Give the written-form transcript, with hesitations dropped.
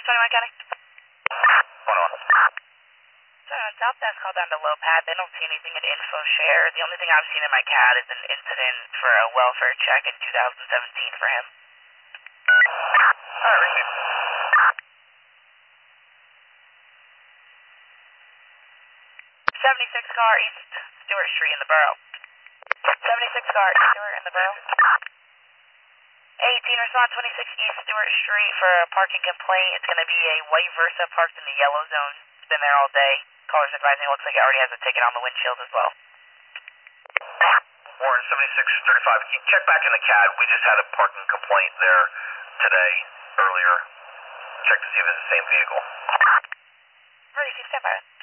21 County. 21. So South Desk called down to low pad. They don't see anything in info share. The only thing I've seen in my CAD is an incident for a welfare check in 2017 for him. Alright, received. 76 car East Stewart Street in the borough. 76 car East Stewart in the borough. 18 respond 26 East Stewart Street for a parking complaint. It's going to be a white Versa parked in the yellow zone. It's been there all day. Caller's advising it looks like it already has a ticket on the windshield as well. Warren 7635. Can you check back in the CAD? We just had a parking complaint there today, earlier. Check to see if it's the same vehicle. Ready, stand by.